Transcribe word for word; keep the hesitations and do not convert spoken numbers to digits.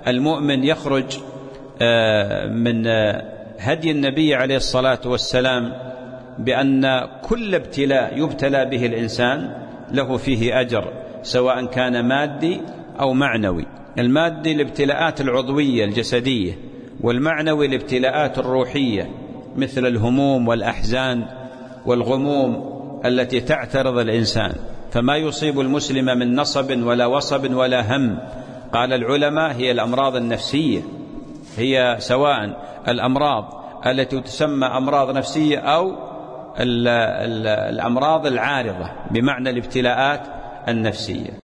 المؤمن يخرج من هدي النبي عليه الصلاة والسلام بأن كل ابتلاء يبتلى به الإنسان له فيه أجر، سواء كان مادي أو معنوي. المادي الابتلاءات العضوية الجسدية، والمعنوي الابتلاءات الروحية مثل الهموم والأحزان والغموم التي تعترض الإنسان. فما يصيب المسلم من نصب ولا وصب ولا هم، قال العلماء هي الأمراض النفسية، هي سواء الأمراض التي تسمى أمراض نفسية أو الأمراض العارضة بمعنى الابتلاءات النفسية.